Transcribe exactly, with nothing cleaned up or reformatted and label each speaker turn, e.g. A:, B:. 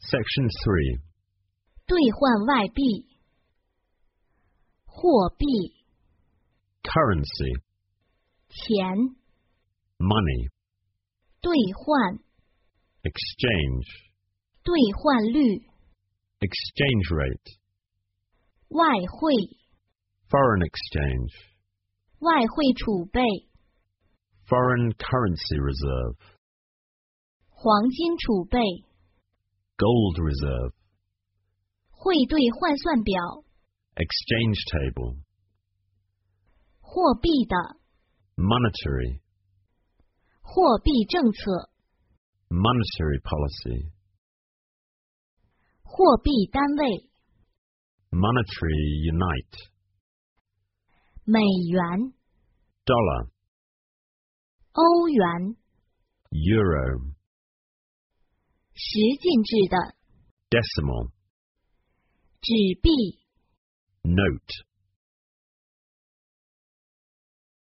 A: Section three.
B: 兑换外币，货币，
A: Currency.
B: 钱，
A: Money.
B: 兑换，
A: Exchange.
B: 兑换率，
A: Exchange rate.
B: 外汇，
A: Foreign exchange.
B: 外汇储备，
A: Foreign currency reserve.
B: 黄金储备，
A: Gold reserve.
B: 汇兑换算表，
A: Exchange table.
B: 货币的，
A: Monetary.
B: 货币政策，
A: Monetary policy.
B: 货币单位，
A: Monetary unit.
B: 美元，
A: Dollar.
B: 欧元，
A: Euro.
B: 十进制的，
A: Decimal.
B: 纸币，
A: Note.